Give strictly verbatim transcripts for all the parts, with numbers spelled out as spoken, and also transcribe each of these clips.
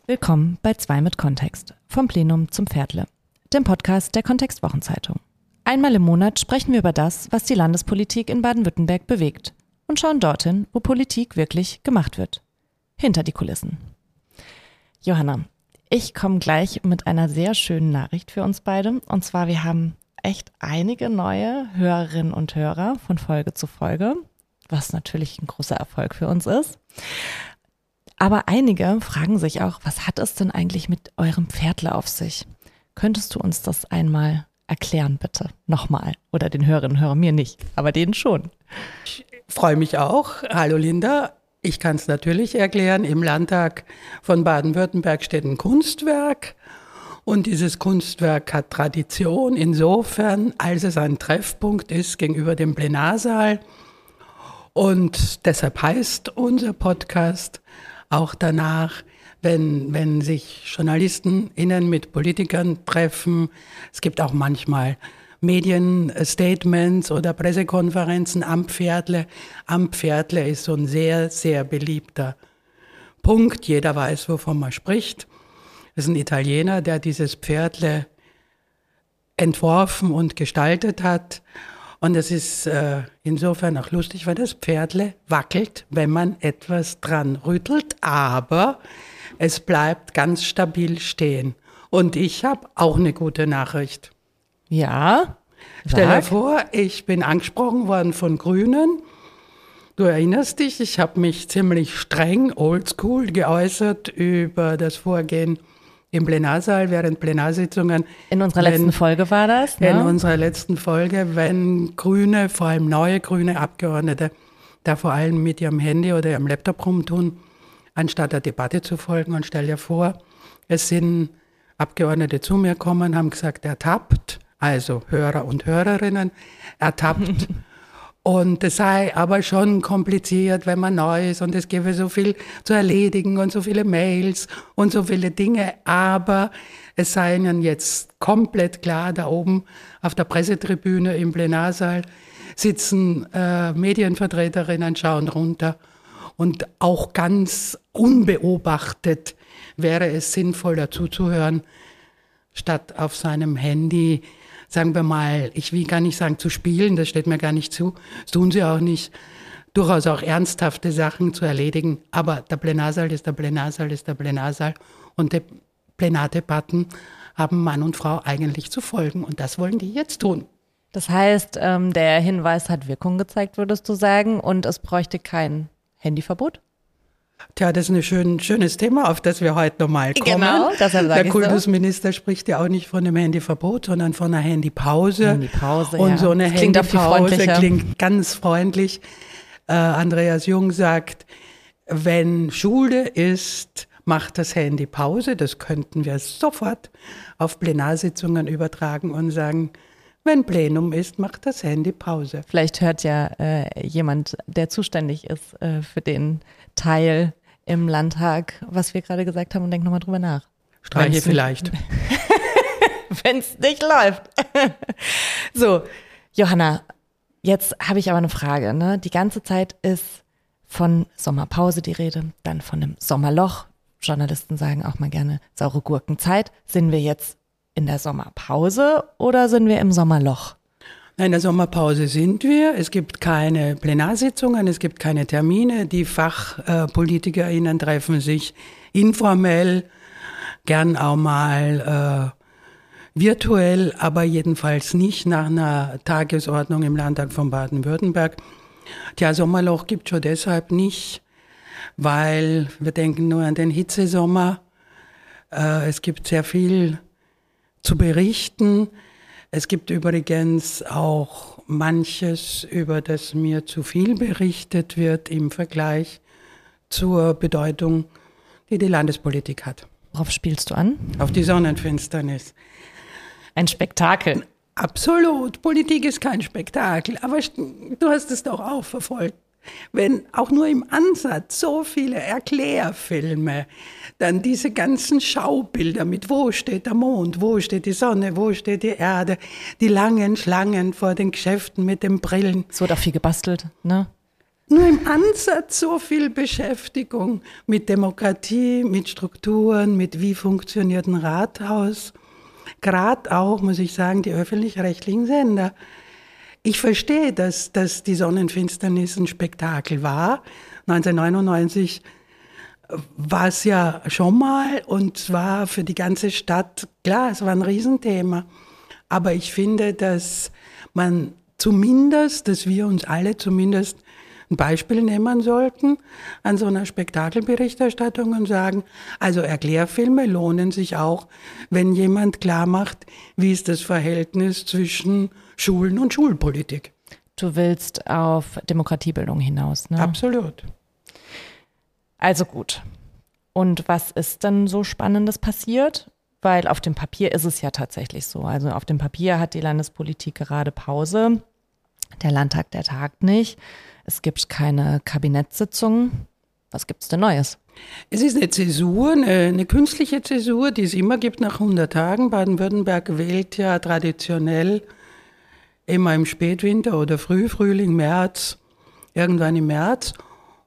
Willkommen bei zwei mit Kontext, vom Plenum zum Pferdle, dem Podcast der Kontext-Wochenzeitung. Einmal im Monat sprechen wir über das, was die Landespolitik in Baden-Württemberg bewegt und schauen dorthin, wo Politik wirklich gemacht wird. Hinter die Kulissen. Johanna, ich komme gleich mit einer sehr schönen Nachricht für uns beide. Und zwar, wir haben echt einige neue Hörerinnen und Hörer von Folge zu Folge, was natürlich ein großer Erfolg für uns ist. Aber einige fragen sich auch, was hat es denn eigentlich mit eurem Pferdle auf sich? Könntest du uns das einmal erklären, bitte? Nochmal. Oder den Hörerinnen und Hörern, mir nicht, aber denen schon. Ich freue mich auch. Hallo Linda. Ich kann es natürlich erklären. Im Landtag von Baden-Württemberg steht ein Kunstwerk. Und dieses Kunstwerk hat Tradition insofern, als es ein Treffpunkt ist gegenüber dem Plenarsaal. Und deshalb heißt unser Podcast auch danach, wenn, wenn sich JournalistenInnen mit Politikern treffen. Es gibt auch manchmal Medienstatements oder Pressekonferenzen am Pferdle. Am Pferdle ist so ein sehr, sehr beliebter Punkt. Jeder weiß, wovon man spricht. Das ist ein Italiener, der dieses Pferdle entworfen und gestaltet hat. Und es ist äh, insofern auch lustig, weil das Pferdle wackelt, wenn man etwas dran rüttelt, aber es bleibt ganz stabil stehen. Und ich habe auch eine gute Nachricht. Ja? Stell dir vor, ich bin angesprochen worden von Grünen. Du erinnerst dich, ich habe mich ziemlich streng, oldschool geäußert über das Vorgehen im Plenarsaal während Plenarsitzungen. In unserer wenn, letzten Folge war das, ne? In unserer letzten Folge, wenn Grüne, vor allem neue grüne Abgeordnete, da vor allem mit ihrem Handy oder ihrem Laptop rumtun, anstatt der Debatte zu folgen. Und stell dir vor, es sind Abgeordnete zu mir gekommen, haben gesagt, ertappt, also Hörer und Hörerinnen, ertappt. Und es sei aber schon kompliziert, wenn man neu ist und es gäbe so viel zu erledigen und so viele Mails und so viele Dinge. Aber es sei ihnen jetzt komplett klar, da oben auf der Pressetribüne im Plenarsaal sitzen äh, Medienvertreterinnen, schauen runter. Und auch ganz unbeobachtet wäre es sinnvoll, zuzuhören, statt auf seinem Handy, sagen wir mal, ich will gar nicht sagen zu spielen, das steht mir gar nicht zu, das tun sie auch nicht, durchaus auch ernsthafte Sachen zu erledigen. Aber der Plenarsaal ist der Plenarsaal ist der Plenarsaal und die Plenardebatten haben Mann und Frau eigentlich zu folgen und das wollen die jetzt tun. Das heißt, ähm, der Hinweis hat Wirkung gezeigt, würdest du sagen, und es bräuchte kein Handyverbot? Tja, das ist ein schön, schönes Thema, auf das wir heute nochmal kommen. Genau, deshalb sage Der Kultusminister so. spricht ja auch nicht von einem Handyverbot, sondern von einer Handypause. Handypause, Und ja. so eine das klingt Handypause klingt ganz freundlich. Äh, Andreas Jung sagt, wenn Schule ist, macht das Handy Pause. Das könnten wir sofort auf Plenarsitzungen übertragen und sagen, wenn Plenum ist, macht das Handy Pause. Vielleicht hört ja äh, jemand, der zuständig ist äh, für den Teil im Landtag, was wir gerade gesagt haben, und denkt nochmal drüber nach. Streiche vielleicht. Wenn es nicht läuft. So, Johanna, jetzt habe ich aber eine Frage. Ne? Die ganze Zeit ist von Sommerpause die Rede, dann von einem Sommerloch. Journalisten sagen auch mal gerne saure Gurkenzeit. Sind wir jetzt in der Sommerpause oder sind wir im Sommerloch? In der Sommerpause sind wir. Es gibt keine Plenarsitzungen, es gibt keine Termine. Die FachpolitikerInnen treffen sich informell, gern auch mal äh, virtuell, aber jedenfalls nicht nach einer Tagesordnung im Landtag von Baden-Württemberg. Tja, Sommerloch gibt es schon deshalb nicht, weil wir denken nur an den Hitzesommer. Äh, es gibt sehr viel zu berichten. Es gibt übrigens auch manches, über das mir zu viel berichtet wird im Vergleich zur Bedeutung, die die Landespolitik hat. Worauf spielst du an? Auf die Sonnenfinsternis. Ein Spektakel. Absolut. Politik ist kein Spektakel. Aber du hast es doch auch verfolgt. Wenn auch nur im Ansatz so viele Erklärfilme, dann diese ganzen Schaubilder mit wo steht der Mond, wo steht die Sonne, wo steht die Erde, die langen Schlangen vor den Geschäften mit den Brillen. Es wird auch viel gebastelt, ne? nur im Ansatz so viel Beschäftigung mit Demokratie, mit Strukturen, mit wie funktioniert ein Rathaus. Gerade auch, muss ich sagen, die öffentlich-rechtlichen Sender. Ich verstehe, dass, dass die Sonnenfinsternis ein Spektakel war. neunzehnhundertneunundneunzig war es ja schon mal und zwar für die ganze Stadt, klar, es war ein Riesenthema. Aber ich finde, dass man zumindest, dass wir uns alle zumindest ein Beispiel nehmen sollten an so einer Spektakelberichterstattung und sagen, also Erklärfilme lohnen sich auch, wenn jemand klar macht, wie ist das Verhältnis zwischen Schulen und Schulpolitik. Du willst auf Demokratiebildung hinaus, ne? Absolut. Also gut. Und was ist denn so Spannendes passiert? Weil auf dem Papier ist es ja tatsächlich so. Also auf dem Papier hat die Landespolitik gerade Pause. Der Landtag, der tagt nicht. Es gibt keine Kabinettssitzung. Was gibt's denn Neues? Es ist eine Zäsur, eine, eine künstliche Zäsur, die es immer gibt nach hundert Tagen. Baden-Württemberg wählt ja traditionell immer im Spätwinter oder Frühfrühling, März, irgendwann im März.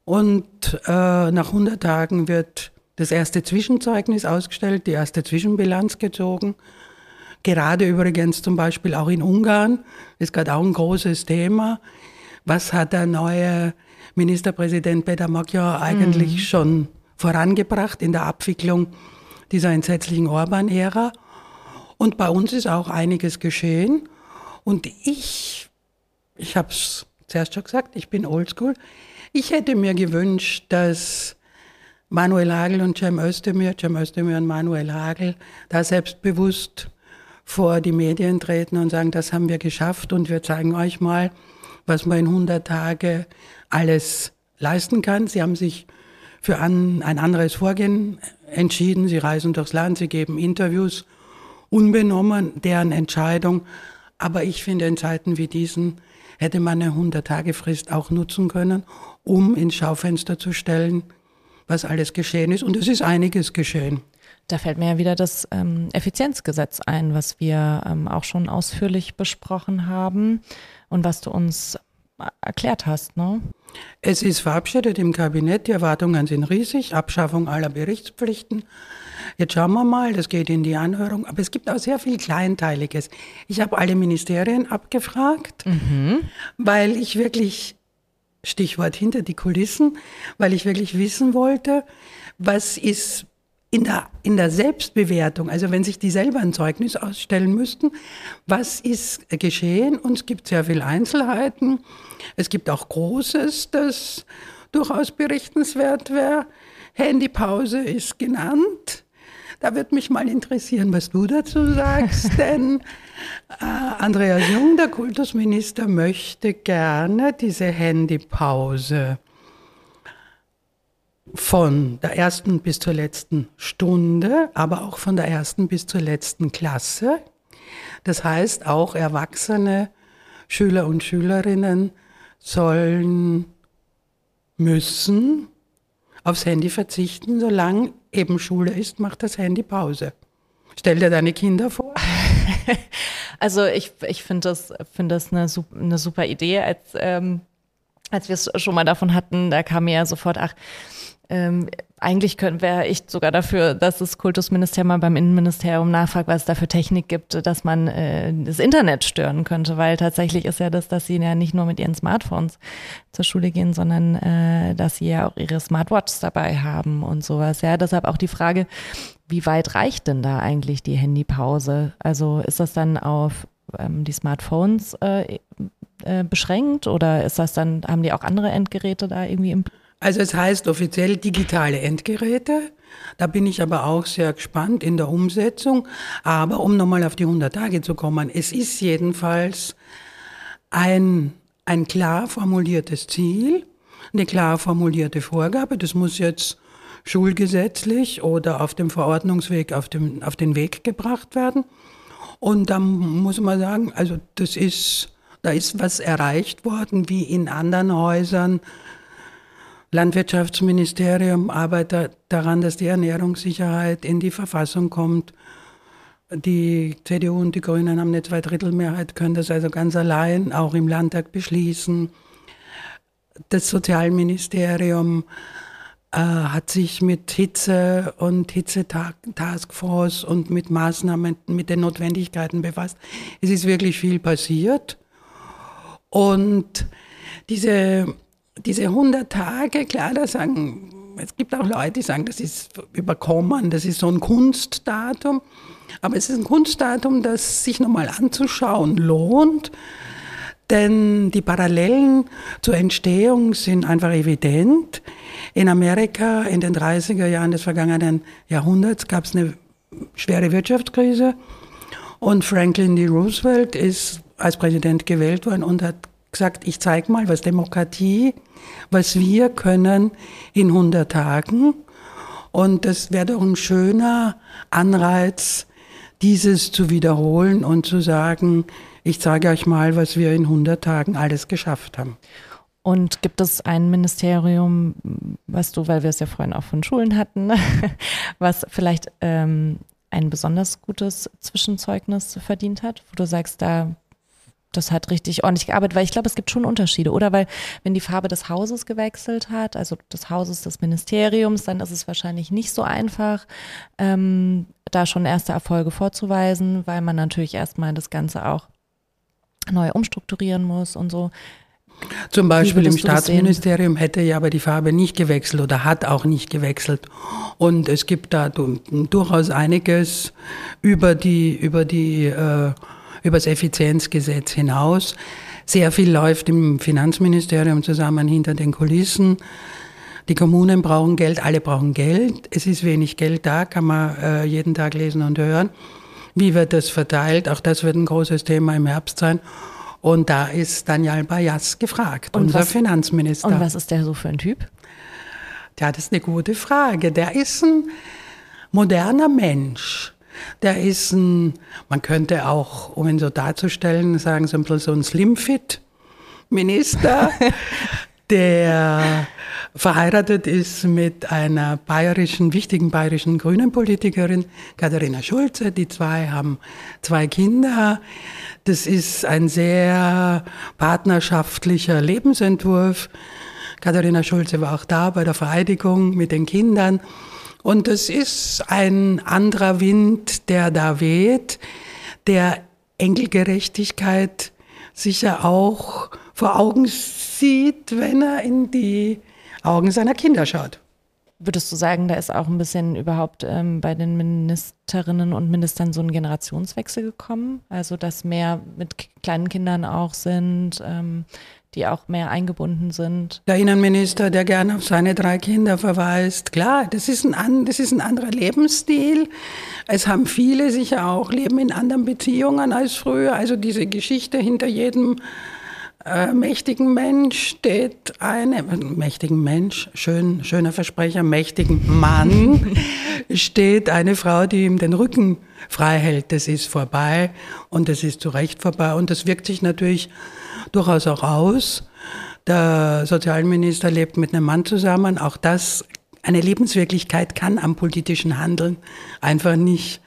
Und äh, nach hundert Tagen wird das erste Zwischenzeugnis ausgestellt, die erste Zwischenbilanz gezogen. Gerade übrigens zum Beispiel auch in Ungarn ist gerade auch ein großes Thema. Was hat der neue Ministerpräsident Peter Magyar eigentlich mhm. schon vorangebracht in der Abwicklung dieser entsetzlichen Orban-Ära? Und bei uns ist auch einiges geschehen. Und ich, ich habe es zuerst schon gesagt, ich bin oldschool. Ich hätte mir gewünscht, dass Manuel Hagel und Cem Özdemir, Cem Özdemir und Manuel Hagel da selbstbewusst vor die Medien treten und sagen, das haben wir geschafft und wir zeigen euch mal, was man in hundert Tagen alles leisten kann. Sie haben sich für ein, ein anderes Vorgehen entschieden. Sie reisen durchs Land, sie geben Interviews, unbenommen deren Entscheidung. Aber ich finde, in Zeiten wie diesen hätte man eine hundert-Tage-Frist auch nutzen können, um ins Schaufenster zu stellen, was alles geschehen ist. Und es ist einiges geschehen. Da fällt mir ja wieder das ähm, Effizienzgesetz ein, was wir ähm, auch schon ausführlich besprochen haben und was du uns erklärt hast, ne? Es ist verabschiedet im Kabinett, die Erwartungen sind riesig, Abschaffung aller Berichtspflichten. Jetzt schauen wir mal, das geht in die Anhörung, aber es gibt auch sehr viel Kleinteiliges. Ich habe alle Ministerien abgefragt, mhm. weil ich wirklich, Stichwort hinter die Kulissen, weil ich wirklich wissen wollte, was ist in der, in der Selbstbewertung, also wenn sich die selber ein Zeugnis ausstellen müssten, was ist geschehen? Und es gibt sehr viele Einzelheiten. Es gibt auch Großes, das durchaus berichtenswert wäre. Handypause ist genannt. Da würde mich mal interessieren, was du dazu sagst, denn äh, Andreas Jung, der Kultusminister, möchte gerne diese Handypause von der ersten bis zur letzten Stunde, aber auch von der ersten bis zur letzten Klasse. Das heißt, auch erwachsene Schüler und Schülerinnen sollen, müssen aufs Handy verzichten, solange eben Schule ist, macht das Handy Pause. Stell dir deine Kinder vor. Also ich, ich finde das, find das eine, eine super Idee. Als, ähm, als wir es schon mal davon hatten, da kam mir ja sofort, ach, Ähm, eigentlich wäre ich sogar dafür, dass das Kultusministerium mal beim Innenministerium nachfragt, was es da für Technik gibt, dass man äh, das Internet stören könnte, weil tatsächlich ist ja das, dass sie ja nicht nur mit ihren Smartphones zur Schule gehen, sondern äh, dass sie ja auch ihre Smartwatches dabei haben und sowas. Ja, deshalb auch die Frage, wie weit reicht denn da eigentlich die Handypause? Also ist das dann auf ähm, die Smartphones äh, äh, beschränkt oder ist das dann, haben die auch andere Endgeräte da irgendwie im Also es heißt offiziell digitale Endgeräte. Da bin ich aber auch sehr gespannt in der Umsetzung. Aber um nochmal auf die hundert Tage zu kommen, es ist jedenfalls ein, ein klar formuliertes Ziel, eine klar formulierte Vorgabe. Das muss jetzt schulgesetzlich oder auf dem Verordnungsweg auf, dem, auf den Weg gebracht werden. Und da muss man sagen, also das ist, da ist was erreicht worden, wie in anderen Häusern. Landwirtschaftsministerium arbeitet daran, dass die Ernährungssicherheit in die Verfassung kommt. Die C D U und die Grünen haben eine Zweidrittelmehrheit, können das also ganz allein auch im Landtag beschließen. das Sozialministerium äh, hat sich mit Hitze und Hitze-Taskforce und mit Maßnahmen, mit den Notwendigkeiten befasst. Es ist wirklich viel passiert. Und diese, diese hundert Tage, klar, da sagen, es gibt auch Leute, die sagen, das ist überkommen, das ist so ein Kunstdatum. Aber es ist ein Kunstdatum, das sich nochmal anzuschauen lohnt. Denn die Parallelen zur Entstehung sind einfach evident. In Amerika in den dreißiger Jahren des vergangenen Jahrhunderts gab es eine schwere Wirtschaftskrise und Franklin D. Roosevelt ist als Präsident gewählt worden und hat gesagt, ich zeige mal, was Demokratie, was wir können in hundert Tagen. Und das wäre doch ein schöner Anreiz, dieses zu wiederholen und zu sagen, ich zeige euch mal, was wir in hundert Tagen alles geschafft haben. Und gibt es ein Ministerium, was du, weil wir es ja vorhin auch von Schulen hatten, was vielleicht ähm, ein besonders gutes Zwischenzeugnis verdient hat, wo du sagst, da das hat richtig ordentlich gearbeitet, weil ich glaube, es gibt schon Unterschiede, oder? Weil wenn die Farbe des Hauses gewechselt hat, also des Hauses des Ministeriums, dann ist es wahrscheinlich nicht so einfach, ähm, da schon erste Erfolge vorzuweisen, weil man natürlich erstmal das Ganze auch neu umstrukturieren muss und so. Zum Beispiel im Staatsministerium hätte ja aber die Farbe nicht gewechselt oder hat auch nicht gewechselt. Und es gibt da durchaus einiges über die, über die, äh, über das Effizienzgesetz hinaus. Sehr viel läuft im Finanzministerium zusammen hinter den Kulissen. Die Kommunen brauchen Geld, alle brauchen Geld. Es ist wenig Geld da, kann man äh, jeden Tag lesen und hören. Wie wird das verteilt? Auch das wird ein großes Thema im Herbst sein. Und da ist Daniel Bayas gefragt, und unser was, Finanzminister. Und was ist der so für ein Typ? Ja, das ist eine gute Frage. Der ist ein moderner Mensch. Der ist ein, man könnte auch, um ihn so darzustellen, sagen so ein bisschen so ein Slimfit-Minister, der verheiratet ist mit einer bayerischen, wichtigen bayerischen Grünen-Politikerin, Katharina Schulze. Die zwei haben zwei Kinder. Das ist ein sehr partnerschaftlicher Lebensentwurf. Katharina Schulze war auch da bei der Vereidigung mit den Kindern. Und es ist ein anderer Wind, der da weht, der Enkelgerechtigkeit sicher auch vor Augen sieht, wenn er in die Augen seiner Kinder schaut. Würdest du sagen, da ist auch ein bisschen überhaupt ähm, bei den Ministerinnen und Ministern so ein Generationswechsel gekommen? Also, dass mehr mit k- kleinen Kindern auch sind, ähm, die auch mehr eingebunden sind? Der Innenminister, der gerne auf seine drei Kinder verweist, klar, das ist ein, das ist ein anderer Lebensstil. Es haben viele sicher auch, leben in anderen Beziehungen als früher. Also diese Geschichte hinter jedem Äh, mächtigen Mensch steht eine, mächtigen Mensch, schön, schöner Versprecher, mächtigen Mann steht eine Frau, die ihm den Rücken frei hält. Das ist vorbei und das ist zu Recht vorbei und das wirkt sich natürlich durchaus auch aus. Der Sozialminister lebt mit einem Mann zusammen. Auch das, eine Lebenswirklichkeit kann am politischen Handeln einfach nicht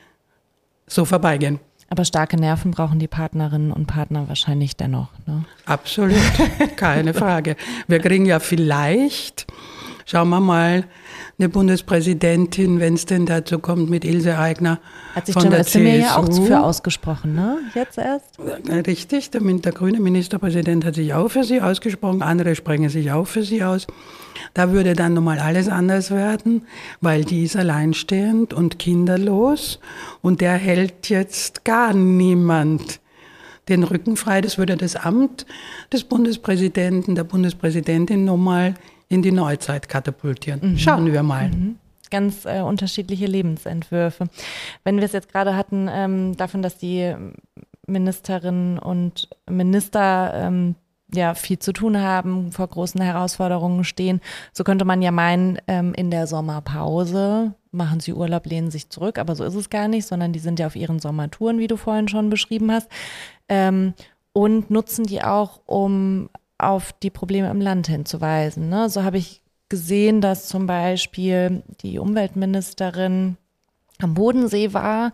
so vorbeigehen. Aber starke Nerven brauchen die Partnerinnen und Partner wahrscheinlich dennoch, ne? Absolut, keine Frage. Wir kriegen ja vielleicht, schauen wir mal, eine Bundespräsidentin, wenn es denn dazu kommt, mit Ilse Aigner hat sich von Cem der Özdemir C S U. Ja auch für ausgesprochen, ne? Jetzt erst? Richtig, der, der grüne Ministerpräsident hat sich auch für sie ausgesprochen, andere sprechen sich auch für sie aus. Da würde dann nochmal alles anders werden, weil die ist alleinstehend und kinderlos und der hält jetzt gar niemand den Rücken frei. Das würde das Amt des Bundespräsidenten, der Bundespräsidentin nochmal in die Neuzeit katapultieren. Mhm. Schauen wir mal. Mhm. Ganz äh, unterschiedliche Lebensentwürfe. Wenn wir es jetzt gerade hatten, ähm, davon, dass die Ministerinnen und Minister ähm, ja viel zu tun haben, vor großen Herausforderungen stehen. So könnte man ja meinen, ähm, in der Sommerpause machen sie Urlaub, lehnen sich zurück, aber so ist es gar nicht, sondern die sind ja auf ihren Sommertouren, wie du vorhin schon beschrieben hast, ähm, und nutzen die auch, um auf die Probleme im Land hinzuweisen, ne? So habe ich gesehen, dass zum Beispiel die Umweltministerin am Bodensee war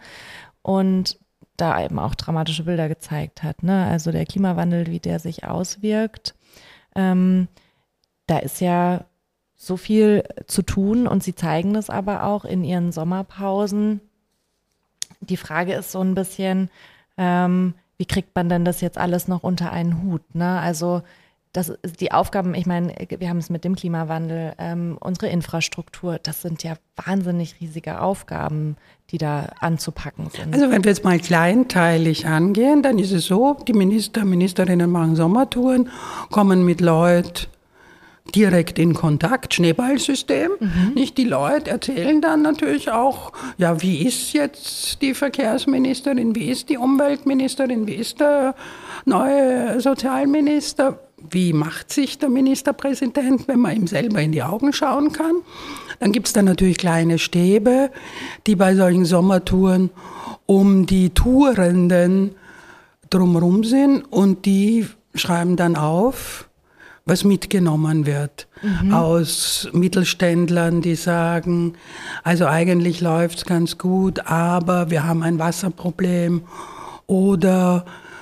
und da eben auch dramatische Bilder gezeigt hat, ne? Also der Klimawandel, wie der sich auswirkt. Ähm, da ist ja so viel zu tun und sie zeigen das aber auch in ihren Sommerpausen. Die Frage ist so ein bisschen, ähm, wie kriegt man denn das jetzt alles noch unter einen Hut? Ne? Also das ist die Aufgaben, ich meine, wir haben es mit dem Klimawandel, ähm, unsere Infrastruktur, das sind ja wahnsinnig riesige Aufgaben, die da anzupacken sind. Also wenn wir jetzt mal kleinteilig angehen, dann ist es so, die Minister, Ministerinnen machen Sommertouren, kommen mit Leuten direkt in Kontakt, Schneeballsystem. Mhm. Nicht, die Leute erzählen dann natürlich auch, ja, wie ist jetzt die Verkehrsministerin, wie ist die Umweltministerin, wie ist der neue Sozialminister, wie macht sich der Ministerpräsident, wenn man ihm selber in die Augen schauen kann. Dann gibt es dann natürlich kleine Stäbe, die bei solchen Sommertouren um die Tourenden drumherum sind und die schreiben dann auf, was mitgenommen wird mhm. aus Mittelständlern, die sagen, also eigentlich läuft es ganz gut, aber wir haben ein Wasserproblem. Oder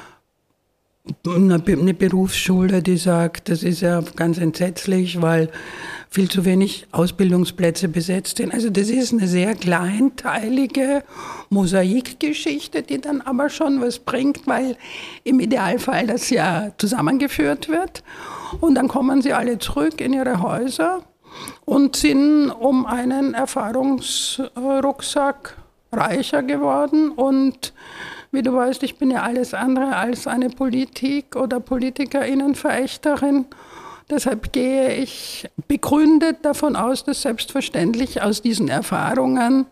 eine Berufsschule, die sagt, das ist ja ganz entsetzlich, weil viel zu wenig Ausbildungsplätze besetzt sind. Also das ist eine sehr kleinteilige Mosaikgeschichte, die dann aber schon was bringt, weil im Idealfall das ja zusammengeführt wird. Und dann kommen sie alle zurück in ihre Häuser und sind um einen Erfahrungsrucksack reicher geworden. Und wie du weißt, ich bin ja alles andere als eine Politik- oder PolitikerInnenverächterin. Deshalb gehe ich begründet davon aus, dass selbstverständlich aus diesen Erfahrungen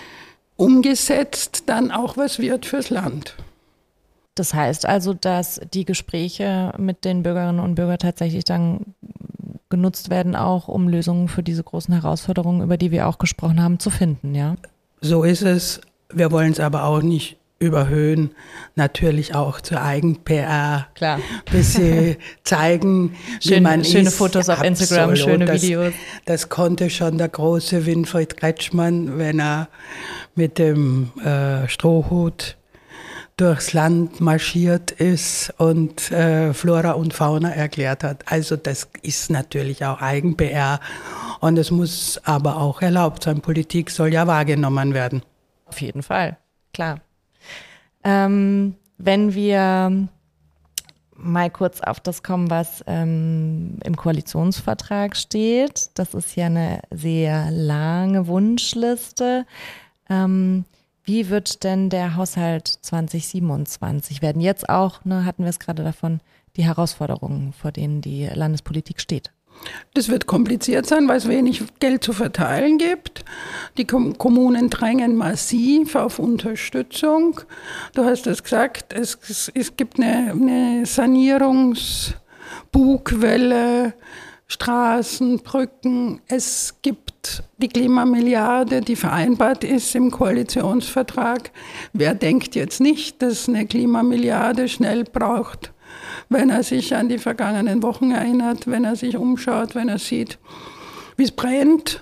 umgesetzt dann auch was wird fürs Land. Das heißt also, dass die Gespräche mit den Bürgerinnen und Bürgern tatsächlich dann genutzt werden, auch um Lösungen für diese großen Herausforderungen, über die wir auch gesprochen haben, zu finden, ja? So ist es. Wir wollen es aber auch nicht überhöhen, natürlich auch zur Eigen-P R. Klar. Bis sie zeigen, wie Schön, man schöne ist. Fotos auf Absolut. Instagram, schöne das, Videos. Das konnte schon der große Winfried Kretschmann, wenn er mit dem äh, Strohhut durchs Land marschiert ist und äh, Flora und Fauna erklärt hat. Also das ist natürlich auch Eigen-P R und es muss aber auch erlaubt sein. Politik soll ja wahrgenommen werden. Auf jeden Fall, klar. Ähm, wenn wir mal kurz auf das kommen, was ähm, im Koalitionsvertrag steht. Das ist ja eine sehr lange Wunschliste. Ähm, wie wird denn der Haushalt zwanzig siebenundzwanzig werden? Jetzt auch, ne, hatten wir es gerade davon, die Herausforderungen, vor denen die Landespolitik steht. Das wird kompliziert sein, weil es wenig Geld zu verteilen gibt. Die Kommunen drängen massiv auf Unterstützung. Du hast es gesagt, es, es gibt eine, eine Sanierungsbugwelle, Straßen, Brücken. Es gibt die Klimamilliarde, die vereinbart ist im Koalitionsvertrag. Wer denkt jetzt nicht, dass eine Klimamilliarde schnell braucht, wenn er sich an die vergangenen Wochen erinnert, wenn er sich umschaut, wenn er sieht, wie es brennt.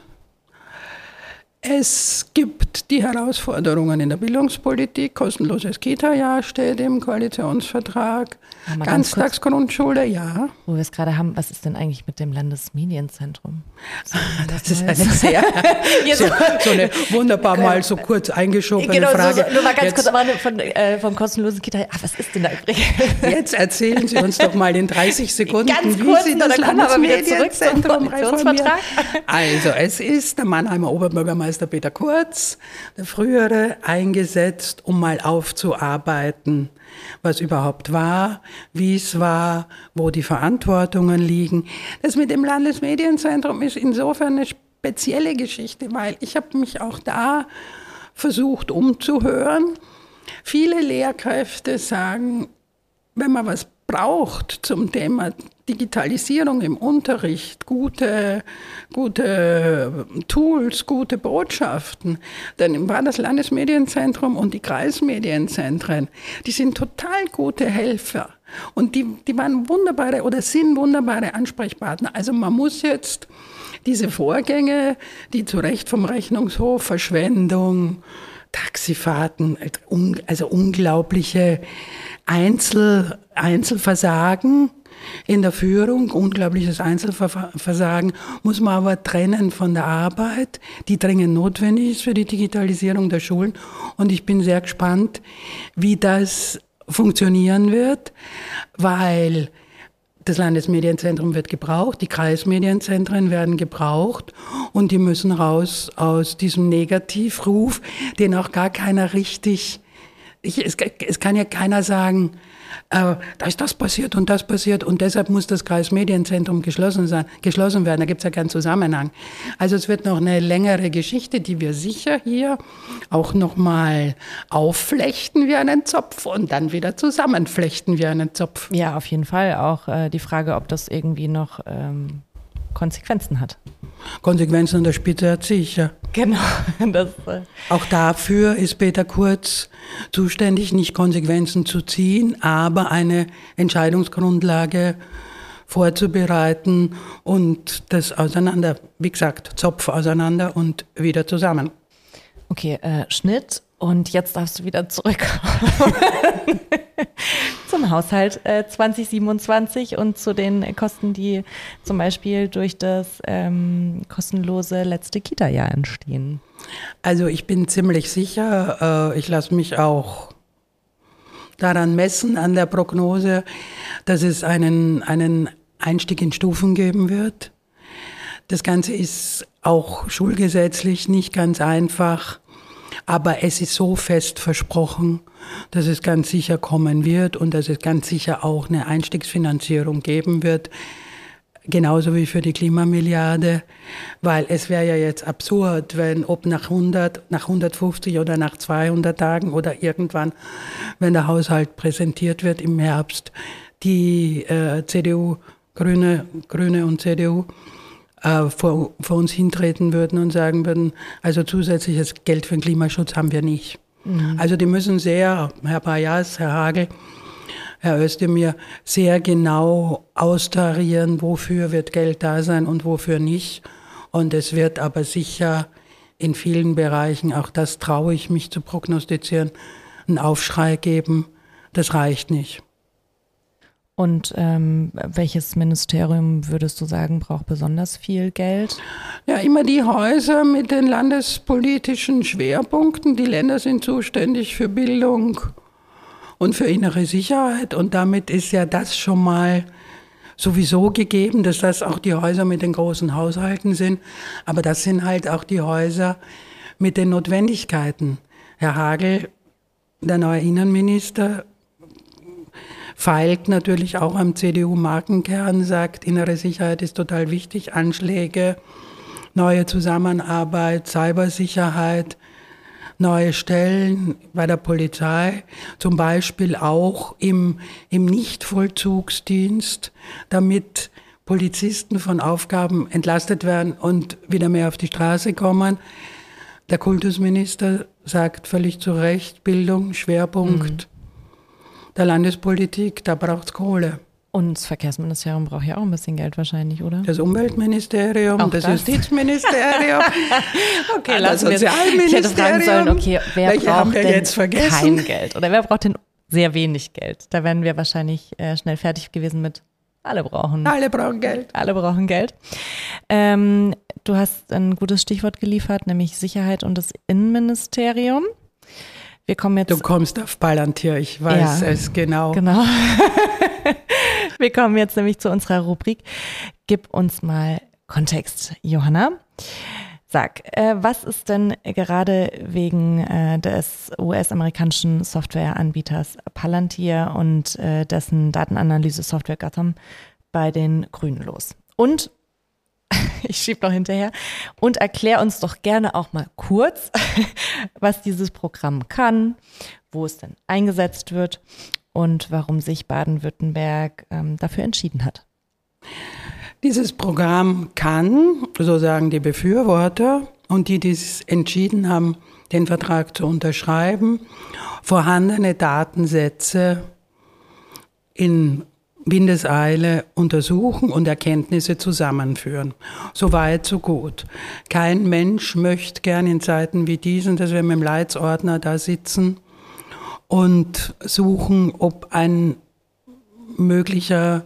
Es gibt die Herausforderungen in der Bildungspolitik. Kostenloses Kita-Jahr steht im Koalitionsvertrag. Ja, Ganztagsgrundschule, ja. Wo wir es gerade haben, was ist denn eigentlich mit dem Landesmedienzentrum? So, das, das ist eine sehr, so, so eine wunderbar mal so kurz eingeschobene genau, Frage. So, so, nur mal ganz jetzt, kurz, aber von, äh, vom kostenlosen Kita-Jahr. Ah, was ist denn da übrigens? Jetzt erzählen Sie uns doch mal in dreißig Sekunden, ganz wie kurz, Sie das Landesmedienzentrum reformieren. Also, es ist der Mannheimer Oberbürgermeister Peter Kurz, der frühere, eingesetzt, um mal aufzuarbeiten, was überhaupt war, wie es war, wo die Verantwortungen liegen. Das mit dem Landesmedienzentrum ist insofern eine spezielle Geschichte, weil ich habe mich auch da versucht umzuhören. Viele Lehrkräfte sagen, wenn man was braucht zum Thema Digitalisierung im Unterricht, gute, gute Tools, gute Botschaften, dann war das Landesmedienzentrum und die Kreismedienzentren, die sind total gute Helfer. Und die, die waren wunderbare oder sind wunderbare Ansprechpartner. Also man muss jetzt diese Vorgänge, die zu Recht vom Rechnungshof, Verschwendung, Taxifahrten, also unglaubliche Einzel, Einzelversagen, in der Führung, unglaubliches Einzelversagen, muss man aber trennen von der Arbeit, die dringend notwendig ist für die Digitalisierung der Schulen. Und ich bin sehr gespannt, wie das funktionieren wird, weil das Landesmedienzentrum wird gebraucht, die Kreismedienzentren werden gebraucht und die müssen raus aus diesem Negativruf, den auch gar keiner richtig, ich, es, es kann ja keiner sagen, äh, da ist das passiert und das passiert und deshalb muss das Kreismedienzentrum geschlossen sein, geschlossen werden. Da gibt es ja keinen Zusammenhang. Also es wird noch eine längere Geschichte, die wir sicher hier auch nochmal aufflechten wie einen Zopf und dann wieder zusammenflechten wie einen Zopf. Ja, auf jeden Fall. Auch äh, die Frage, ob das irgendwie noch ähm, Konsequenzen hat. Konsequenzen an der Spitze hat sicher. Genau. Das, äh Auch dafür ist Peter Kurz zuständig, nicht Konsequenzen zu ziehen, aber eine Entscheidungsgrundlage vorzubereiten und das auseinander, wie gesagt, Zopf auseinander und wieder zusammen. Okay, äh, Schnitt und jetzt darfst du wieder zurückkommen zum Haushalt äh, zwanzig siebenundzwanzig und zu den Kosten, die zum Beispiel durch das ähm, kostenlose letzte Kita-Jahr entstehen. Also ich bin ziemlich sicher, äh, ich lasse mich auch daran messen, an der Prognose, dass es einen, einen Einstieg in Stufen geben wird. Das Ganze ist auch schulgesetzlich nicht ganz einfach, aber es ist so fest versprochen, dass es ganz sicher kommen wird und dass es ganz sicher auch eine Einstiegsfinanzierung geben wird, genauso wie für die Klimamilliarde, weil es wäre ja jetzt absurd, wenn ob nach hundert, nach hundertfünfzig oder nach zweihundert Tagen oder irgendwann, wenn der Haushalt präsentiert wird im Herbst, die äh, C D U, Grüne, Grüne und C D U äh, vor, vor uns hintreten würden und sagen würden, also zusätzliches Geld für den Klimaschutz haben wir nicht. Mhm. Also die müssen sehr, Herr Bayas, Herr Hagel, Herr Özdemir, sehr genau austarieren, wofür wird Geld da sein und wofür nicht. Und es wird aber sicher in vielen Bereichen, auch das traue ich mich zu prognostizieren, einen Aufschrei geben, das reicht nicht. Und ähm, welches Ministerium würdest du sagen, braucht besonders viel Geld? Ja, immer die Häuser mit den landespolitischen Schwerpunkten. Die Länder sind zuständig für Bildung und für innere Sicherheit. Und damit ist ja das schon mal sowieso gegeben, dass das auch die Häuser mit den großen Haushalten sind. Aber das sind halt auch die Häuser mit den Notwendigkeiten. Herr Hagel, der neue Innenminister, feilt natürlich auch am C D U-Markenkern, sagt, innere Sicherheit ist total wichtig, Anschläge, neue Zusammenarbeit, Cybersicherheit, neue Stellen bei der Polizei, zum Beispiel auch im, im Nichtvollzugsdienst, damit Polizisten von Aufgaben entlastet werden und wieder mehr auf die Straße kommen. Der Kultusminister sagt völlig zu Recht, Bildung, Schwerpunkt mhm. der Landespolitik, da braucht es Kohle. Und das Verkehrsministerium braucht ja auch ein bisschen Geld wahrscheinlich, oder? Das Umweltministerium, auch das, das Justizministerium, okay, das Sozialministerium. Ich hätte fragen sollen, okay, wer Welche braucht denn jetzt vergessen? Kein Geld? Oder wer braucht denn sehr wenig Geld? Da wären wir wahrscheinlich äh, schnell fertig gewesen mit alle brauchen. Alle brauchen Geld. Alle brauchen Geld. Ähm, du hast ein gutes Stichwort geliefert, nämlich Sicherheit und das Innenministerium. Wir kommen jetzt. Du kommst auf Palantir, ich weiß ja, es genau. Genau. Wir kommen jetzt nämlich zu unserer Rubrik. Gib uns mal Kontext, Johanna. Sag, äh, was ist denn gerade wegen äh, des U S-amerikanischen Softwareanbieters Palantir und äh, dessen Datenanalyse-Software Gotham bei den Grünen los? Und ich schiebe noch hinterher und erklär uns doch gerne auch mal kurz, was dieses Programm kann, wo es denn eingesetzt wird und warum sich Baden-Württemberg ähm, dafür entschieden hat. Dieses Programm kann, so sagen die Befürworter und die, die es entschieden haben, den Vertrag zu unterschreiben, vorhandene Datensätze in Windeseile untersuchen und Erkenntnisse zusammenführen. So weit, so gut. Kein Mensch möchte gern in Zeiten wie diesen, dass wir mit dem Leitsordner da sitzen und suchen, ob ein möglicher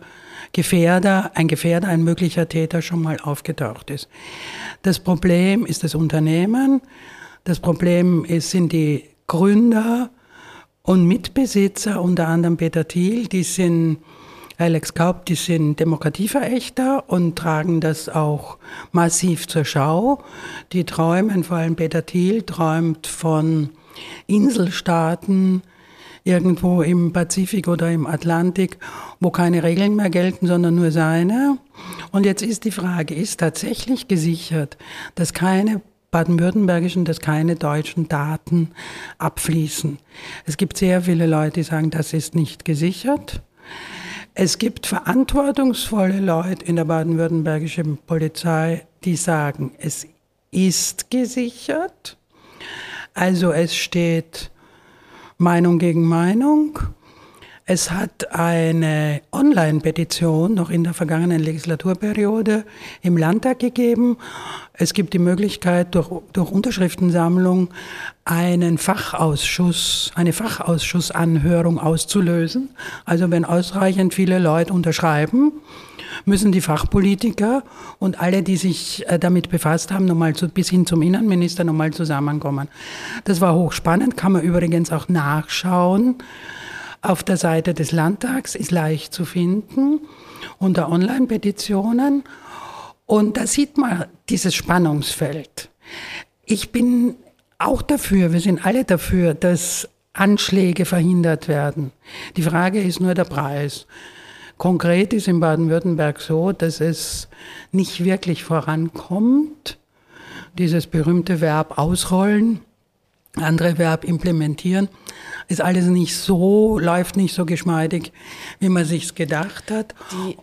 Gefährder, ein Gefährder, ein möglicher Täter schon mal aufgetaucht ist. Das Problem ist das Unternehmen, das Problem ist, sind die Gründer und Mitbesitzer, unter anderem Peter Thiel, die sind Alex Kaup, die sind Demokratieverächter und tragen das auch massiv zur Schau. Die träumen, vor allem Peter Thiel, träumt von Inselstaaten irgendwo im Pazifik oder im Atlantik, wo keine Regeln mehr gelten, sondern nur seine. Und jetzt ist die Frage, ist tatsächlich gesichert, dass keine baden-württembergischen, dass keine deutschen Daten abfließen? Es gibt sehr viele Leute, die sagen, das ist nicht gesichert. Es gibt verantwortungsvolle Leute in der baden-württembergischen Polizei, die sagen, es ist gesichert. Also es steht Meinung gegen Meinung. Es hat eine Online-Petition noch in der vergangenen Legislaturperiode im Landtag gegeben. Es gibt die Möglichkeit, durch, durch Unterschriftensammlung einen Fachausschuss, eine Fachausschussanhörung auszulösen. Also wenn ausreichend viele Leute unterschreiben, müssen die Fachpolitiker und alle, die sich damit befasst haben, nochmal zu, bis hin zum Innenminister nochmal zusammenkommen. Das war hochspannend, kann man übrigens auch nachschauen. Auf der Seite des Landtags ist leicht zu finden, unter Online-Petitionen. Und da sieht man dieses Spannungsfeld. Ich bin auch dafür, wir sind alle dafür, dass Anschläge verhindert werden. Die Frage ist nur der Preis. Konkret ist in Baden-Württemberg so, dass es nicht wirklich vorankommt. Dieses berühmte Verb ausrollen, andere Verb implementieren, ist alles nicht so, läuft nicht so geschmeidig, wie man sich's gedacht hat.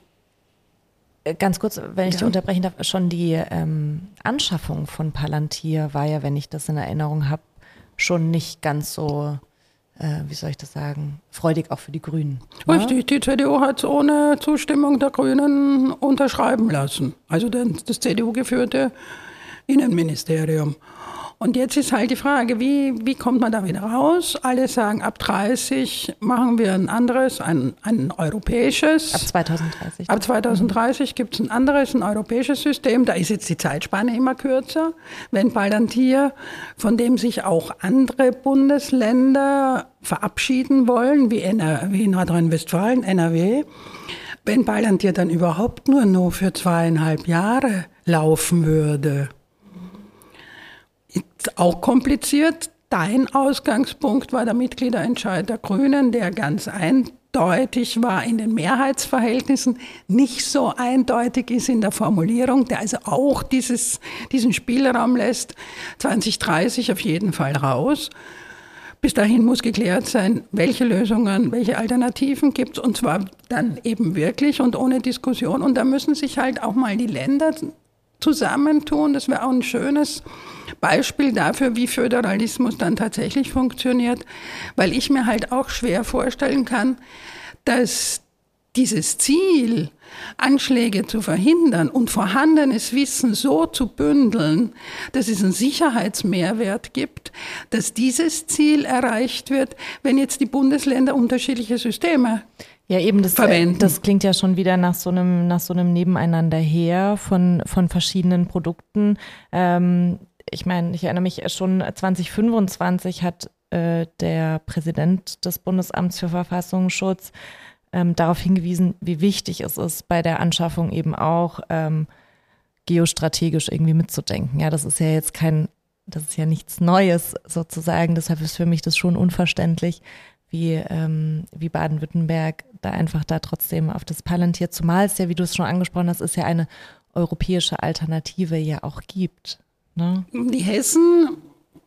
Die, ganz kurz, wenn ich ja. dich unterbrechen darf, schon die ähm, Anschaffung von Palantir war ja, wenn ich das in Erinnerung habe, schon nicht ganz so, äh, wie soll ich das sagen, freudig auch für die Grünen. Richtig, ja? Die C D U hat es ohne Zustimmung der Grünen unterschreiben lassen. Also das C D U-geführte Innenministerium. Und jetzt ist halt die Frage, wie, wie kommt man da wieder raus? Alle sagen, ab dreißig machen wir ein anderes, ein, ein europäisches. Ab zweitausenddreißig. Ab zweitausenddreißig mhm. gibt es ein anderes, ein europäisches System. Da ist jetzt die Zeitspanne immer kürzer. Wenn Palantir, von dem sich auch andere Bundesländer verabschieden wollen, wie, N R, wie Nordrhein-Westfalen, N R W, wenn Palantir dann überhaupt nur noch für zweieinhalb Jahre laufen würde, ist auch kompliziert. Dein Ausgangspunkt war der Mitgliederentscheid der Grünen, der ganz eindeutig war in den Mehrheitsverhältnissen, nicht so eindeutig ist in der Formulierung, der also auch dieses, diesen Spielraum lässt, zwanzig dreißig auf jeden Fall raus. Bis dahin muss geklärt sein, welche Lösungen, welche Alternativen gibt es, und zwar dann eben wirklich und ohne Diskussion. Und da müssen sich halt auch mal die Länder zusammentun. Das wäre auch ein schönes Beispiel dafür, wie Föderalismus dann tatsächlich funktioniert, weil ich mir halt auch schwer vorstellen kann, dass dieses Ziel, Anschläge zu verhindern und vorhandenes Wissen so zu bündeln, dass es einen Sicherheitsmehrwert gibt, dass dieses Ziel erreicht wird, wenn jetzt die Bundesländer unterschiedliche Systeme Ja, eben, das, das klingt ja schon wieder nach so einem, nach so einem Nebeneinander her von, von verschiedenen Produkten. Ähm, ich meine, ich erinnere mich, schon zwanzig fünfundzwanzig hat äh, der Präsident des Bundesamts für Verfassungsschutz ähm, darauf hingewiesen, wie wichtig es ist, bei der Anschaffung eben auch ähm, geostrategisch irgendwie mitzudenken. Ja, das ist ja jetzt kein, das ist ja nichts Neues sozusagen, deshalb ist für mich das schon unverständlich, wie, ähm, wie Baden-Württemberg da einfach da trotzdem auf das Palantir, zumal es ja, wie du es schon angesprochen hast, ist ja eine europäische Alternative ja auch gibt. Ne? Die Hessen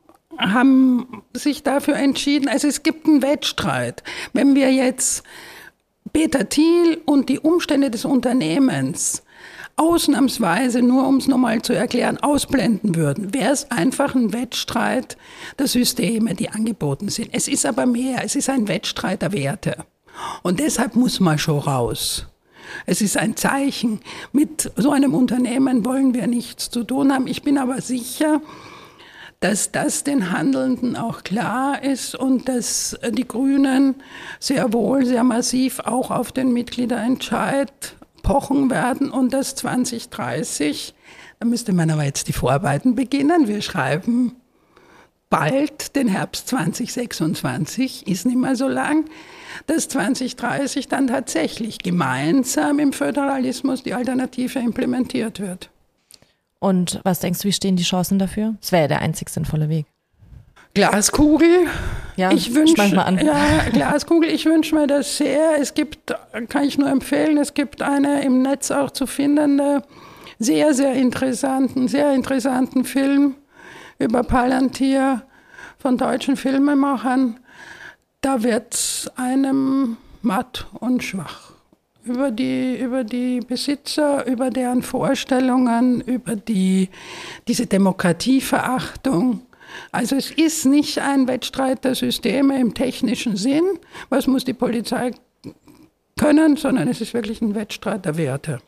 haben sich dafür entschieden, also es gibt einen Wettstreit. Wenn wir jetzt Peter Thiel und die Umstände des Unternehmens ausnahmsweise, nur um es nochmal zu erklären, ausblenden würden, wäre es einfach ein Wettstreit der Systeme, die angeboten sind. Es ist aber mehr, es ist ein Wettstreit der Werte. Und deshalb muss man schon raus. Es ist ein Zeichen, mit so einem Unternehmen wollen wir nichts zu tun haben. Ich bin aber sicher, dass das den Handelnden auch klar ist und dass die Grünen sehr wohl, sehr massiv auch auf den Mitgliederentscheid pochen werden und das zwanzig dreißig, da müsste man aber jetzt die Vorarbeiten beginnen. Wir schreiben bald den Herbst zwanzig sechsundzwanzig, ist nicht mehr so lang, dass zwanzig dreißig dann tatsächlich gemeinsam im Föderalismus die Alternative implementiert wird. Und was denkst du, wie stehen die Chancen dafür? Das wäre ja der einzig sinnvolle Weg. Glaskugel. Ja, ich wünsch, mal an. Ja, Glaskugel, ich wünsche mir das sehr. Es gibt, kann ich nur empfehlen, es gibt eine im Netz auch zu findende, sehr, sehr interessanten, sehr interessanten Film über Palantir von deutschen Filmemachern. Da wird es einem matt und schwach. Über die, über die Besitzer, über deren Vorstellungen, über die, diese Demokratieverachtung. Also es ist nicht ein Wettstreit der Systeme im technischen Sinn, was muss die Polizei können, sondern es ist wirklich ein Wettstreit der Werte.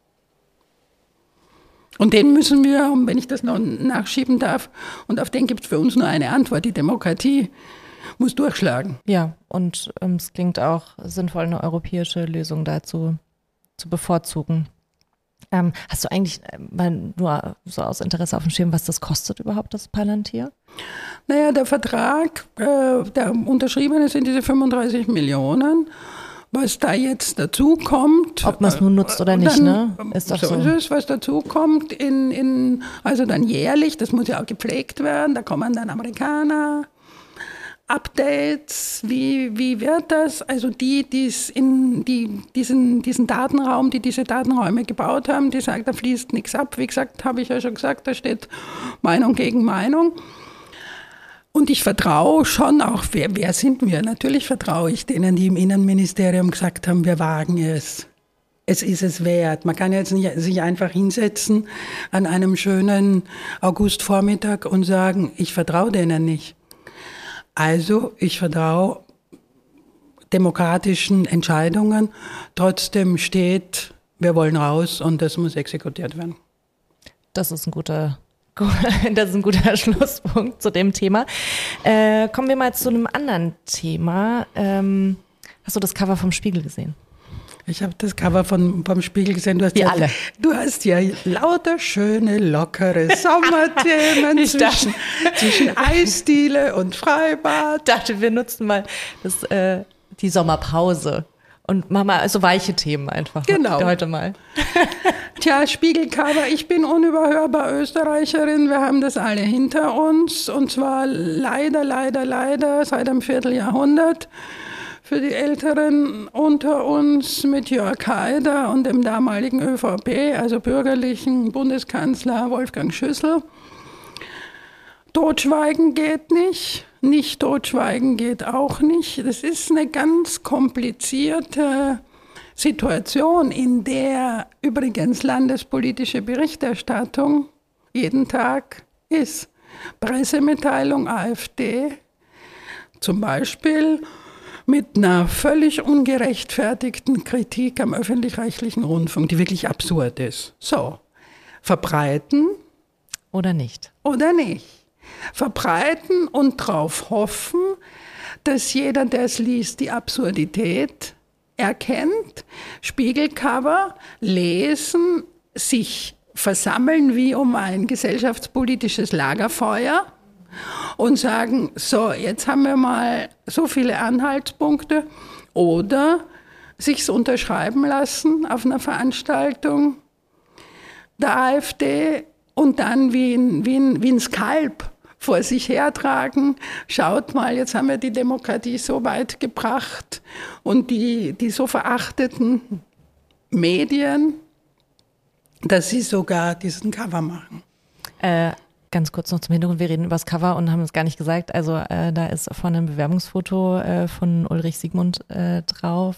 Und den müssen wir, wenn ich das noch nachschieben darf, und auf den gibt es für uns nur eine Antwort, die Demokratie muss durchschlagen. Ja, und ähm, es klingt auch sinnvoll, eine europäische Lösung dazu zu bevorzugen. Ähm, hast du eigentlich mal nur so aus Interesse auf dem Schirm, was das kostet überhaupt, das Palantir? Naja, der Vertrag, äh, der unterschriebene sind diese fünfunddreißig Millionen. Was da jetzt dazu kommt. Ob man es nun nutzt oder nicht, dann, ne? Ist doch so. So ist es, was dazu kommt, in, in, also dann jährlich, das muss ja auch gepflegt werden, da kommen dann Amerikaner, Updates, wie, wie wird das? Also die, die's in die, diesen, diesen Datenraum, die diese Datenräume gebaut haben, die sagen, da fließt nichts ab. Wie gesagt, habe ich ja schon gesagt, da steht Meinung gegen Meinung. Und ich vertraue schon auch, wer, wer sind wir? Natürlich vertraue ich denen, die im Innenministerium gesagt haben, wir wagen es. Es ist es wert. Man kann jetzt nicht sich einfach hinsetzen an einem schönen Augustvormittag und sagen, ich vertraue denen nicht. Also ich vertraue demokratischen Entscheidungen. Trotzdem steht, wir wollen raus und das muss exekutiert werden. Das ist ein guter Das ist ein guter Schlusspunkt zu dem Thema. Äh, kommen wir mal zu einem anderen Thema. Ähm, hast du das Cover vom Spiegel gesehen? Ich habe das Cover von, vom Spiegel gesehen. Du hast, ja, alle. du hast ja lauter schöne, lockere Sommerthemen zwischen, zwischen Eisdiele und Freibad. Ich dachte, wir nutzen mal das, äh, die Sommerpause und machen mal so weiche Themen einfach genau. heute mal. Tja, Spiegelcover, ich bin unüberhörbar Österreicherin, wir haben das alle hinter uns und zwar leider, leider, leider seit einem Vierteljahrhundert für die Älteren unter uns mit Jörg Haider und dem damaligen ÖVP, also bürgerlichen Bundeskanzler Wolfgang Schüssel. Totschweigen geht nicht, nicht totschweigen geht auch nicht. Das ist eine ganz komplizierte Situation, in der übrigens landespolitische Berichterstattung jeden Tag ist. Pressemitteilung AfD, zum Beispiel mit einer völlig ungerechtfertigten Kritik am öffentlich-rechtlichen Rundfunk, die wirklich absurd ist. So, verbreiten. Oder nicht. Oder nicht. Verbreiten und darauf hoffen, dass jeder, der es liest, die Absurdität erkennt, Spiegelcover, lesen, sich versammeln wie um ein gesellschaftspolitisches Lagerfeuer und sagen, so, jetzt haben wir mal so viele Anhaltspunkte oder sich's unterschreiben lassen auf einer Veranstaltung der AfD und dann wie ein, wie ein, wie ein Skalp vor sich hertragen. Schaut mal, jetzt haben wir die Demokratie so weit gebracht und die, die so verachteten Medien, dass sie sogar diesen Cover machen. Äh, ganz kurz noch zum Hintergrund, wir reden über das Cover und haben es gar nicht gesagt. Also äh, da ist vorne ein Bewerbungsfoto äh, von Ulrich Siegmund äh, drauf,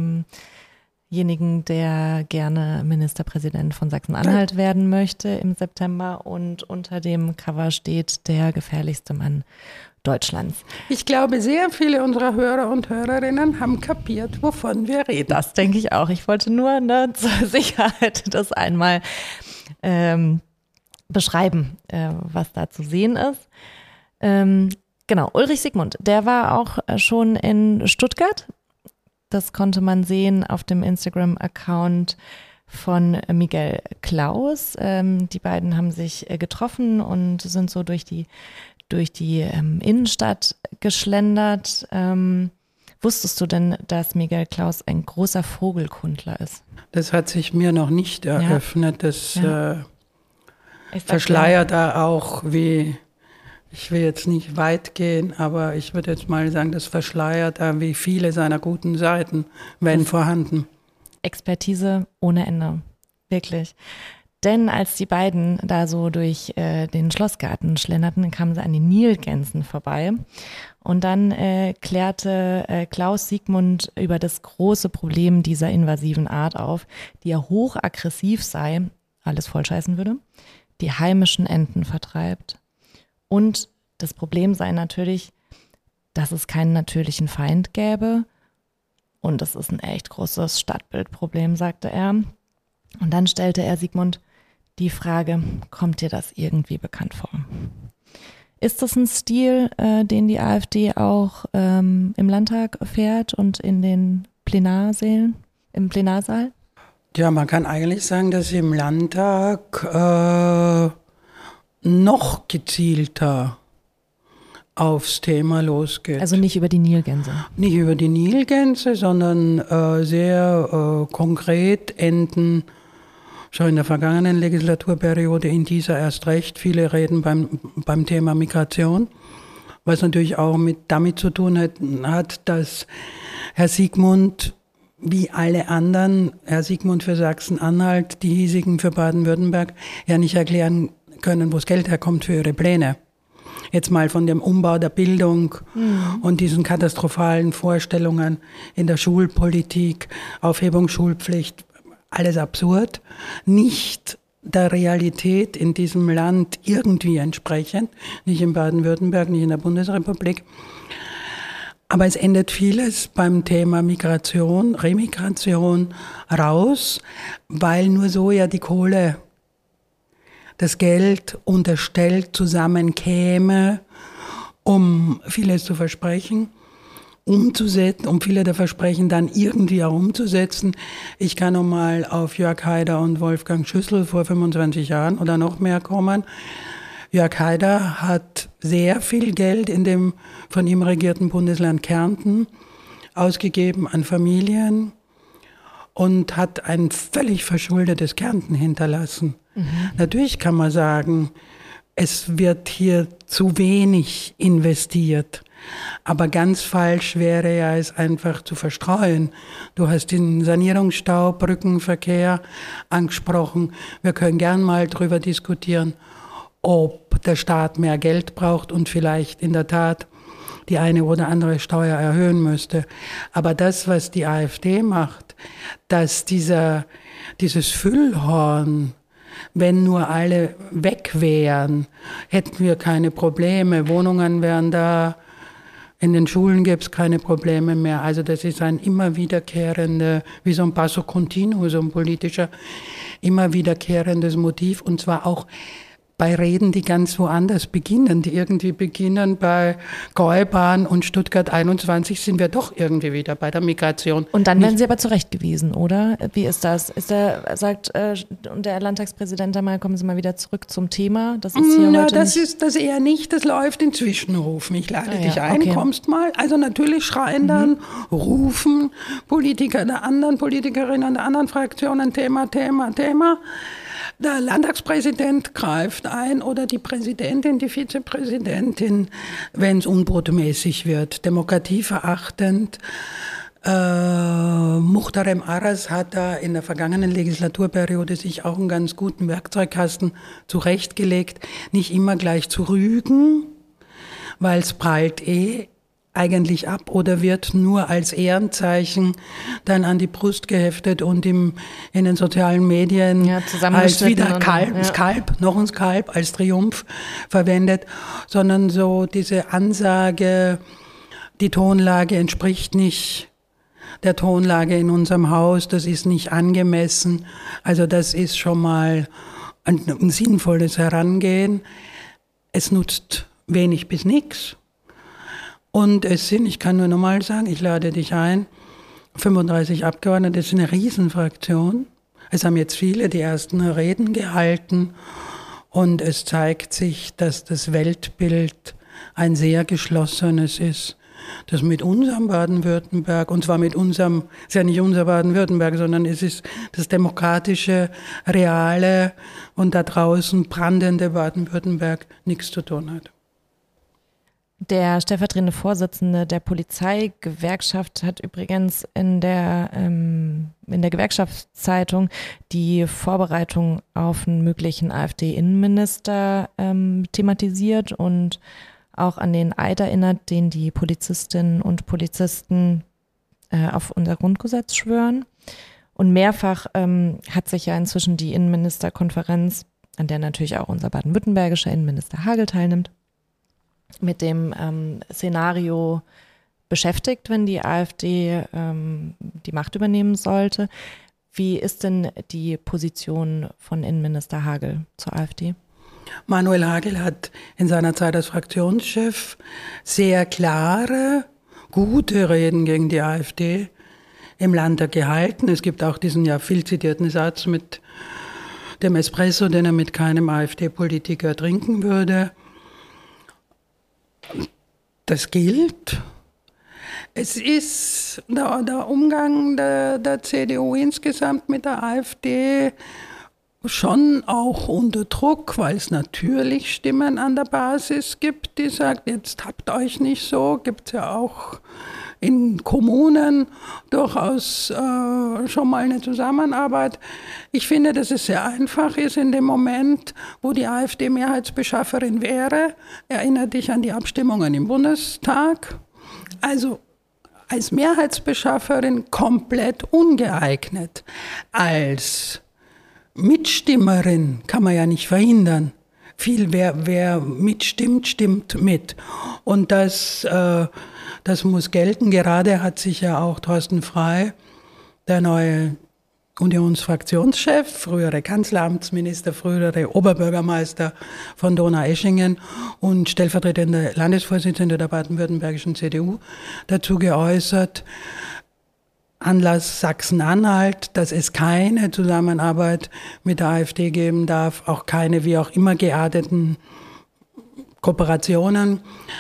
demjenigen, der gerne Ministerpräsident von Sachsen-Anhalt ja. werden möchte im September. Und unter dem Cover steht der gefährlichste Mann Deutschlands. Ich glaube, sehr viele unserer Hörer und Hörerinnen haben kapiert, wovon wir reden. Das denke ich auch. Ich wollte nur ne, zur Sicherheit das einmal ähm, beschreiben, äh, was da zu sehen ist. Ähm, genau, Ulrich Siegmund, der war auch schon in Stuttgart. Das konnte man sehen auf dem Instagram-Account von Miguel Klaus. Ähm, die beiden haben sich äh, getroffen und sind so durch die, durch die ähm, Innenstadt geschlendert. Ähm, wusstest du denn, dass Miguel Klaus ein großer Vogelkundler ist? Das hat sich mir noch nicht eröffnet. Ja. Das ja. Äh, verschleiert da auch, wie, ich will jetzt nicht weit gehen, aber ich würde jetzt mal sagen, das verschleiert da wie viele seiner guten Seiten, wenn das vorhanden. Expertise ohne Ende, wirklich. Denn als die beiden da so durch äh, den Schlossgarten schlenderten, kamen sie an den Nilgänsen vorbei. Und dann äh, klärte äh, Klaus Siegmund über das große Problem dieser invasiven Art auf, die ja hochaggressiv sei, alles vollscheißen würde, die heimischen Enten vertreibt. Und das Problem sei natürlich, dass es keinen natürlichen Feind gäbe. Und das ist ein echt großes Stadtbildproblem, sagte er. Und dann stellte er Siegmund die Frage, kommt dir das irgendwie bekannt vor? Ist das ein Stil, äh, den die AfD auch ähm, im Landtag fährt und in den Plenarsälen, im Plenarsaal? Ja, man kann eigentlich sagen, dass sie im Landtag äh, noch gezielter aufs Thema losgeht. Also nicht über die Nilgänse? Nicht über die Nilgänse, sondern äh, sehr äh, konkret Enten, schon in der vergangenen Legislaturperiode, in dieser erst recht. Viele reden beim, beim Thema Migration, was natürlich auch mit, damit zu tun hat, hat, dass Herr Siegmund, wie alle anderen, Herr Siegmund für Sachsen-Anhalt, die hiesigen für Baden-Württemberg, ja nicht erklären können, wo das Geld herkommt für ihre Pläne. Jetzt mal von dem Umbau der Bildung mhm. und diesen katastrophalen Vorstellungen in der Schulpolitik, Aufhebung Schulpflicht, alles absurd, nicht der Realität in diesem Land irgendwie entsprechend, nicht in Baden-Württemberg, nicht in der Bundesrepublik. Aber es endet vieles beim Thema Migration, Remigration raus, weil nur so ja die Kohle, das Geld unterstellt zusammenkäme, um vieles zu versprechen, umzusetzen, um viele der Versprechen dann irgendwie auch umzusetzen. Ich kann noch mal auf Jörg Haider und Wolfgang Schüssel vor fünfundzwanzig Jahren oder noch mehr kommen. Jörg Haider hat sehr viel Geld in dem von ihm regierten Bundesland Kärnten ausgegeben an Familien und hat ein völlig verschuldetes Kärnten hinterlassen. Mhm. Natürlich kann man sagen, es wird hier zu wenig investiert. Aber ganz falsch wäre ja es einfach zu verstreuen. Du hast den Sanierungsstau, Brückenverkehr angesprochen. Wir können gern mal drüber diskutieren, ob der Staat mehr Geld braucht und vielleicht in der Tat die eine oder andere Steuer erhöhen müsste. Aber das, was die AfD macht, dass dieser, dieses Füllhorn, wenn nur alle weg wären, hätten wir keine Probleme, Wohnungen wären da, in den Schulen gäbe es keine Probleme mehr. Also das ist ein immer wiederkehrender, wie so ein Passo Continuo, so ein politischer, immer wiederkehrendes Motiv. Und zwar auch bei Reden, die ganz woanders beginnen, die irgendwie beginnen bei Gäubahn und Stuttgart einundzwanzig sind wir doch irgendwie wieder bei der Migration. Und dann werden Sie aber zurechtgewiesen, oder? Wie ist das? Ist der, sagt äh, der Landtagspräsident einmal, kommen Sie mal wieder zurück zum Thema? Das ist hier Na, heute das nicht ist das eher nicht, das läuft in Zwischenrufen. Ich lade ah, dich ja, ein, okay. kommst mal. Also natürlich schreien dann, mhm. rufen Politiker der anderen, Politikerinnen der anderen Fraktionen, Thema, Thema, Thema. Der Landtagspräsident greift ein oder die Präsidentin, die Vizepräsidentin, wenn es unbotmäßig wird, demokratieverachtend. Äh, Muhtarem Aras hat da in der vergangenen Legislaturperiode sich auch einen ganz guten Werkzeugkasten zurechtgelegt, nicht immer gleich zu rügen, weil es prallt eh eigentlich ab oder wird nur als Ehrenzeichen dann an die Brust geheftet und im, in den sozialen Medien ja, als wieder Kalb, ja. Skalp, noch ein Skalp als Triumph verwendet, sondern so diese Ansage, die Tonlage entspricht nicht der Tonlage in unserem Haus, das ist nicht angemessen. Also das ist schon mal ein, ein sinnvolles Herangehen. Es nutzt wenig bis nichts. Und es sind, ich kann nur nochmal sagen, ich lade dich ein, fünfunddreißig Abgeordnete, das ist eine Riesenfraktion. Es haben jetzt viele die ersten Reden gehalten und es zeigt sich, dass das Weltbild ein sehr geschlossenes ist. Das mit unserem Baden-Württemberg, und zwar mit unserem, es ist ja nicht unser Baden-Württemberg, sondern es ist das demokratische, reale und da draußen brandende Baden-Württemberg nichts zu tun hat. Der stellvertretende Vorsitzende der Polizeigewerkschaft hat übrigens in der, ähm, in der Gewerkschaftszeitung die Vorbereitung auf einen möglichen AfD-Innenminister ähm, thematisiert und auch an den Eid erinnert, den die Polizistinnen und Polizisten äh, auf unser Grundgesetz schwören. Und mehrfach ähm, hat sich ja inzwischen die Innenministerkonferenz, an der natürlich auch unser baden-württembergischer Innenminister Hagel teilnimmt, mit dem ähm, Szenario beschäftigt, wenn die AfD ähm, die Macht übernehmen sollte. Wie ist denn die Position von Innenminister Hagel zur AfD? Manuel Hagel hat in seiner Zeit als Fraktionschef sehr klare, gute Reden gegen die AfD im Landtag gehalten. Es gibt auch diesen ja viel zitierten Satz mit dem Espresso, den er mit keinem AfD-Politiker trinken würde. Das gilt. Es ist der, der Umgang der, der C D U insgesamt mit der AfD schon auch unter Druck, weil es natürlich Stimmen an der Basis gibt, die sagen, jetzt habt euch nicht so. Gibt es ja auch in Kommunen durchaus äh, schon mal eine Zusammenarbeit. Ich finde, dass es sehr einfach ist in dem Moment, wo die AfD Mehrheitsbeschafferin wäre. Erinnert dich an die Abstimmungen im Bundestag. Also als Mehrheitsbeschafferin komplett ungeeignet. Als Mitstimmerin kann man ja nicht verhindern. Viel, wer, wer mitstimmt, stimmt mit. Und das, äh, das muss gelten. Gerade hat sich ja auch Thorsten Frey, der neue Unionsfraktionschef, frühere Kanzleramtsminister, frühere Oberbürgermeister von Donaueschingen und stellvertretender Landesvorsitzender der baden-württembergischen C D U, dazu geäußert, Anlass Sachsen-Anhalt, dass es keine Zusammenarbeit mit der AfD geben darf, auch keine wie auch immer gearteten Kooperationen,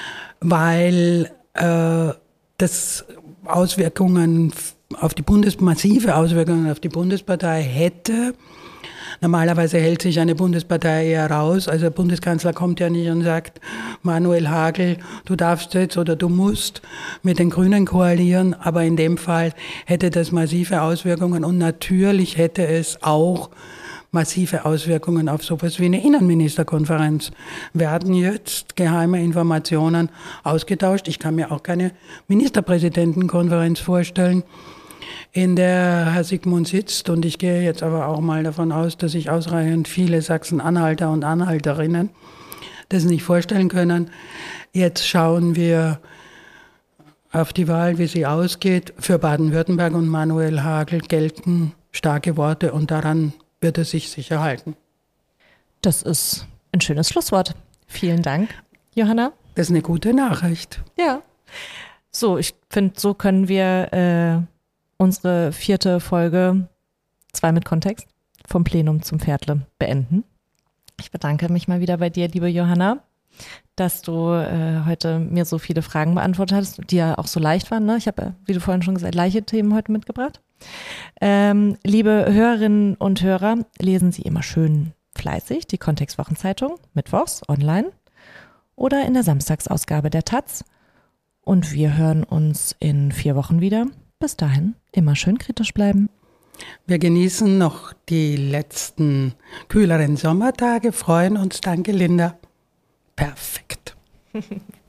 weil äh, das Auswirkungen auf die Bundes massive Auswirkungen auf die Bundespartei hätte. Normalerweise hält sich eine Bundespartei eher raus. Also der Bundeskanzler kommt ja nicht und sagt, Manuel Hagel, du darfst jetzt oder du musst mit den Grünen koalieren. Aber in dem Fall hätte das massive Auswirkungen und natürlich hätte es auch massive Auswirkungen auf sowas wie eine Innenministerkonferenz. Werden jetzt geheime Informationen ausgetauscht. Ich kann mir auch keine Ministerpräsidentenkonferenz vorstellen, in der Herr Sigmund sitzt. Und ich gehe jetzt aber auch mal davon aus, dass sich ausreichend viele Sachsen-Anhalter und Anhalterinnen das nicht vorstellen können. Jetzt schauen wir auf die Wahl, wie sie ausgeht. Für Baden-Württemberg und Manuel Hagel gelten starke Worte und daran wird er sich sicher halten. Das ist ein schönes Schlusswort. Vielen Dank, Johanna. Das ist eine gute Nachricht. Ja. So, ich finde, so können wir äh, unsere vierte Folge zwei mit Kontext vom Plenum zum Viertle beenden. Ich bedanke mich mal wieder bei dir, liebe Johanna, dass du äh, heute mir so viele Fragen beantwortet hast, die ja auch so leicht waren. Ne? Ich habe, wie du vorhin schon gesagt, leichte Themen heute mitgebracht. Ähm, liebe Hörerinnen und Hörer, lesen Sie immer schön fleißig die Kontextwochenzeitung mittwochs online oder in der Samstagsausgabe der Taz. Und wir hören uns in vier Wochen wieder. Bis dahin immer schön kritisch bleiben. Wir genießen noch die letzten kühleren Sommertage, freuen uns. Danke, Linda. Perfekt.